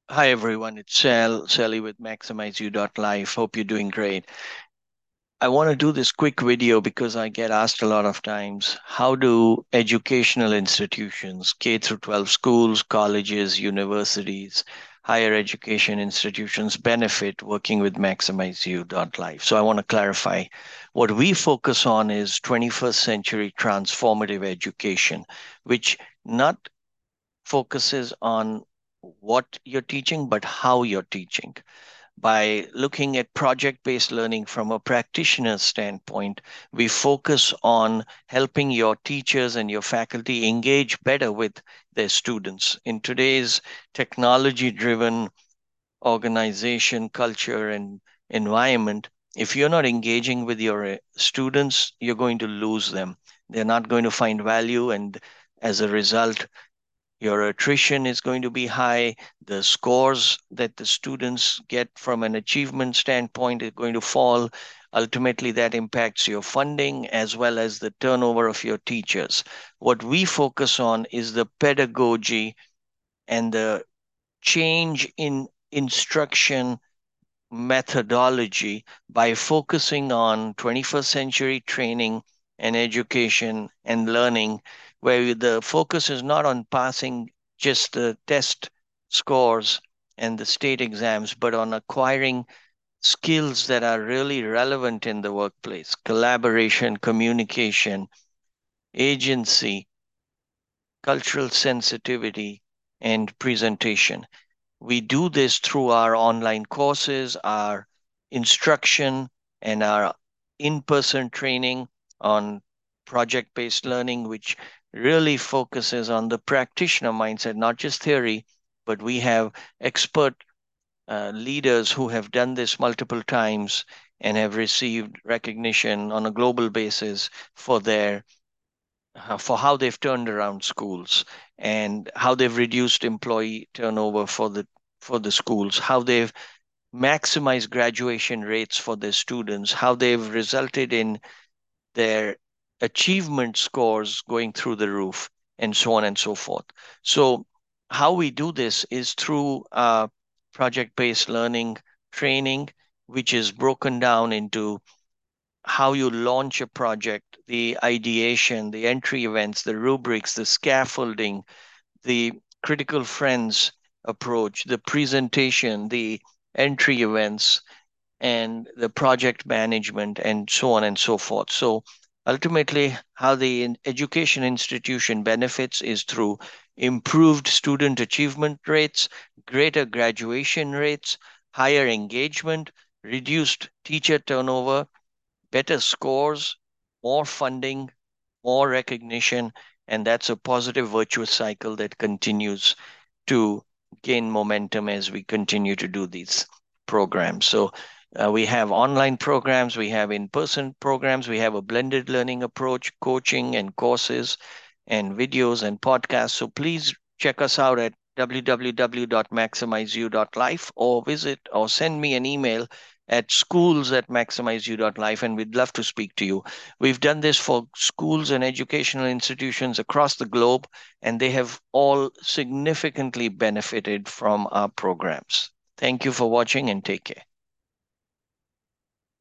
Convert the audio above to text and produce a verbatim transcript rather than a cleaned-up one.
Hi everyone, it's Sal, Sally with Maximize U Life. Hope you're doing great. I want to do this quick video because I get asked a lot of times, how do educational institutions, K through twelve schools, colleges, universities, higher education institutions benefit working with Maximize U Life? So I want to clarify. What we focus on is twenty-first century transformative education, which not focuses on what you're teaching, but how you're teaching. By looking at project based learning from a practitioner's standpoint, we focus on helping your teachers and your faculty engage better with their students. In today's technology driven organization, culture, and environment, if you're not engaging with your uh, students, you're going to lose them. They're not going to find value, and as a result, your attrition is going to be high. The scores that the students get from an achievement standpoint is going to fall. Ultimately, that impacts your funding as well as the turnover of your teachers. What we focus on is the pedagogy and the change in instruction methodology by focusing on twenty-first century training and education and learning, where the focus is not on passing just the test scores and the state exams, but on acquiring skills that are really relevant in the workplace: collaboration, communication, agency, cultural sensitivity, and presentation. We do this through our online courses, our instruction, and our in person training on project based learning, which really focuses on the practitioner mindset, not just theory, but we have expert uh, leaders who have done this multiple times and have received recognition on a global basis for their uh, for how they've turned around schools and how they've reduced employee turnover for the for the schools, how they've maximized graduation rates for their students, how they've resulted in their achievement scores going through the roof, and so on and so forth. So, how we do this is through uh, project based learning training, which is broken down into how you launch a project, the ideation, the entry events, the rubrics, the scaffolding, the critical friends approach, the presentation, the entry events, and the project management, and so on and so forth. So ultimately, how the education institution benefits is through improved student achievement rates, greater graduation rates, higher engagement, reduced teacher turnover, better scores, more funding, more recognition, and that's a positive virtuous cycle that continues to gain momentum as we continue to do these programs. So uh, we have online programs, we have in-person programs, we have a blended learning approach, coaching and courses and videos and podcasts. So please check us out at w w w dot maximize u dot life or visit or send me an email at schools at maximize u dot life, and we'd love to speak to you. We've done this for schools and educational institutions across the globe, and they have all significantly benefited from our programs. Thank you for watching and take care.